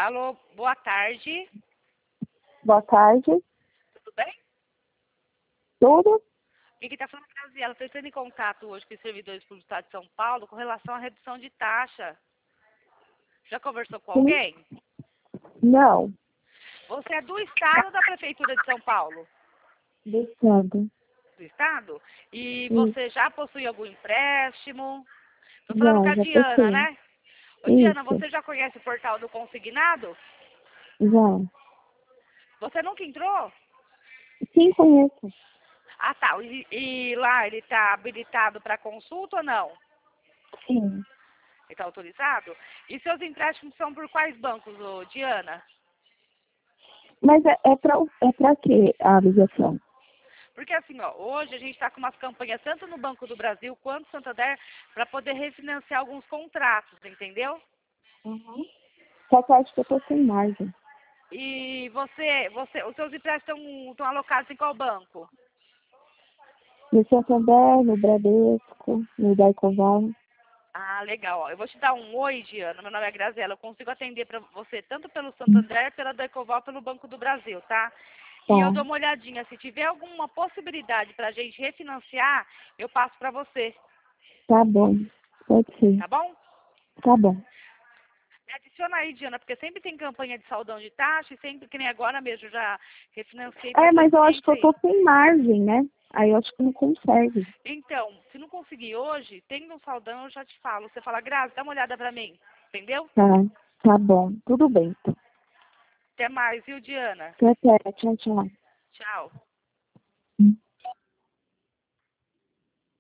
Alô, boa tarde. Boa tarde. Tudo bem? Tudo? Quem está falando é a Graziela. Estou entrando em contato hoje com os servidores públicos do Estado de São Paulo com relação à redução de taxa. Já conversou com Sim. alguém? Não. Você é do Estado ou da Prefeitura de São Paulo? Do Estado. Do Estado? E Isso. você já possui algum empréstimo? Estou falando com a Já Diana, passei. né? Ô, Diana, Isso. você já conhece o portal do Consignado? Já. Você nunca entrou? Sim, conheço. Ah, tá. E lá ele está habilitado para consulta ou não? Sim. Ele está autorizado? E seus empréstimos são por quais bancos, ô, Diana? Mas é pra quê a ligação? Porque assim, ó, hoje a gente está com umas campanhas tanto no Banco do Brasil quanto no Santander para poder refinanciar alguns contratos, entendeu? Uhum. Só que eu acho que eu tô sem margem. E os seus empréstimos estão alocados em qual banco? No Santander, no Bradesco, no Daicoval. Ah, legal. Ó. Eu vou te dar um oi, Diana. Meu nome é Graziela. Eu consigo atender para você tanto pelo Santander, pela Decoval, pelo Banco do Brasil, tá? E eu Tá. dou uma olhadinha. Se tiver alguma possibilidade para a gente refinanciar, eu passo para você, Tá bom. Pode ser. tá bom? Tá bom. Me adiciona aí, Diana, porque sempre tem campanha de saldão de taxa e sempre, que nem agora mesmo, já refinanciei para dois Mas eu acho que clientes eu aí. tô sem margem, né? Aí eu acho que não consegue. Então, se não conseguir hoje, tem um saldão, eu já te falo. Você fala, Grazi, dá uma olhada para mim, entendeu? Tá. Tá bom. Tudo bem. Até mais, viu, Diana? Até. Tchau, tchau. Tchau.